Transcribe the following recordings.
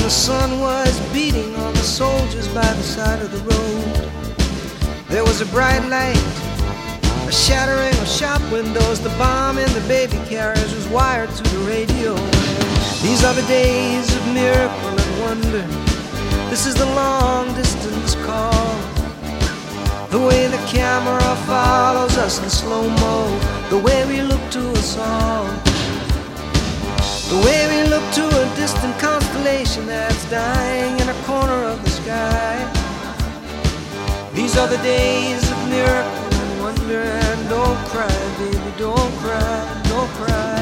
the sun was beating on the soldiers by the side of the road. There was a bright light, a shattering of shop windows. The bomb in the baby carriage was wired to the radio. These are the days of miracle and wonder. This is the long distance call. The way the camera follows us in slow-mo, the way we look to us all, the way we look to a distant constellation that's dying in a corner of the sky. These are the days of miracle and wonder. And don't cry, baby, don't cry, don't cry.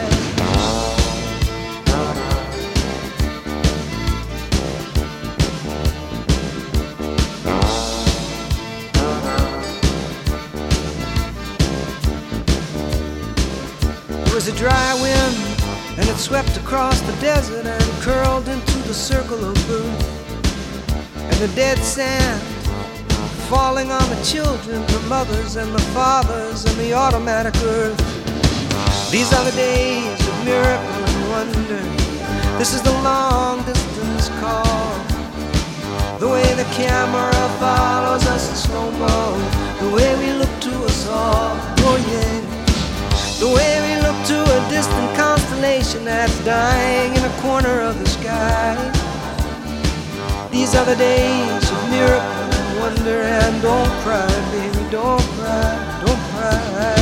There was a dry wind, and it swept across the desert and curled into the circle of blue. And the dead sand falling on the children, the mothers and the fathers and the automatic earth. These are the days of miracle and wonder. This is the long distance call. The way the camera follows us in slow-mo, the way we look to us all, oh yeah. The way we look to a distant constellation that's dying in a corner of the sky. These are the days of miracle and wonder. And don't cry, baby, don't cry, don't cry.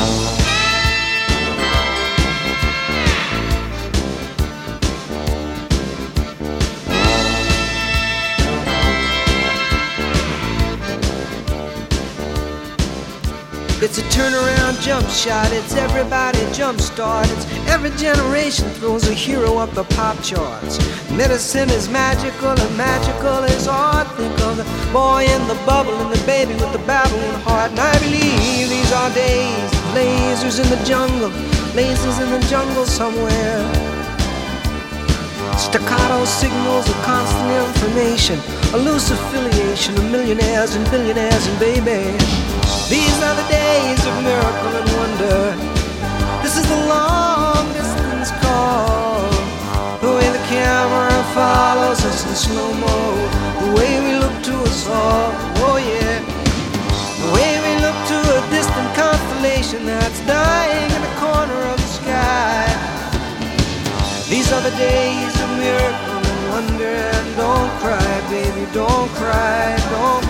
It's a turnaround jump shot, it's everybody jump start. It's every generation throws a hero up the pop charts. Medicine is magical and magical is art. Think of the boy in the bubble and the baby with the babbling heart. And I believe these are days of lasers in the jungle, lasers in the jungle somewhere. Staccato signals of constant information, a loose affiliation of millionaires and billionaires and baby. These are the days of miracle and wonder. This is the long distance call. The way the camera follows us in slow-mo, the way we look to us all, oh yeah. The way we look to a distant constellation that's dying in the corner of the sky. These are the days of miracle and wonder. And don't cry, baby, don't cry, don't